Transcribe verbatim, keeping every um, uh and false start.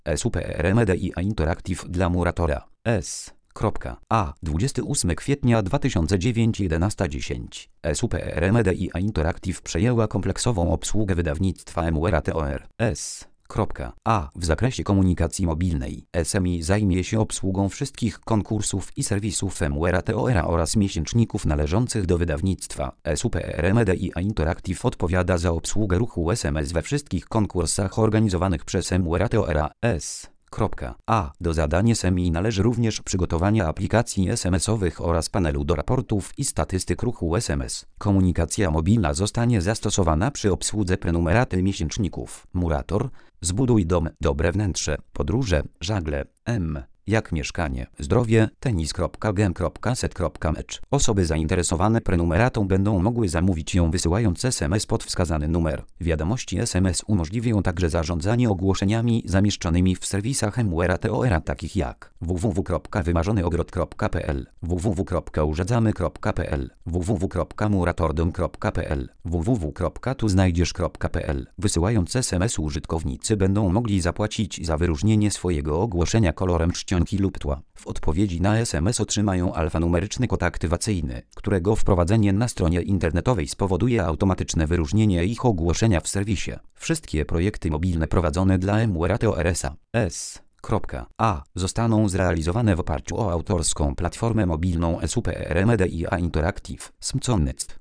Super Media Interactive dla Muratora. S. A. dwudziestego ósmego kwietnia dwa tysiące dziewiątego jedenaście dziesięć. Super Media Interactive przejęła kompleksową obsługę wydawnictwa VMware T O R. S. A. W zakresie komunikacji mobilnej S M I zajmie się obsługą wszystkich konkursów i serwisów VMware T O R oraz miesięczników należących do wydawnictwa. Super Media Interactive odpowiada za obsługę ruchu S M S we wszystkich konkursach organizowanych przez VMware T O R. S. A. Do zadań S M I należy również przygotowanie aplikacji S M S-owych oraz panelu do raportów i statystyk ruchu S M S. Komunikacja mobilna zostanie zastosowana przy obsłudze prenumeraty miesięczników. Murator. Zbuduj dom, dobre wnętrze, podróże, żagle, M. Jak mieszkanie, zdrowie, tenis.gem.set.mecz. Osoby zainteresowane prenumeratą będą mogły zamówić ją wysyłając S M S pod wskazany numer. Wiadomości S M S umożliwią także zarządzanie ogłoszeniami zamieszczonymi w serwisach VMware T O R takich jak w w w kropka wymarzonyogród kropka p l, w w w kropka urzedzamy kropka p l, w w w kropka muratordom kropka p l, w w w kropka tu znajdziesz kropka p l. Wysyłając S M S użytkownicy będą mogli zapłacić za wyróżnienie swojego ogłoszenia kolorem czcionki lub tła. W odpowiedzi na S M S otrzymają alfanumeryczny kod aktywacyjny, którego wprowadzenie na stronie internetowej spowoduje automatyczne wyróżnienie ich ogłoszenia w serwisie. Wszystkie projekty mobilne prowadzone dla VMware T O R S A zostaną zrealizowane w oparciu o autorską platformę mobilną Super Media Interactive.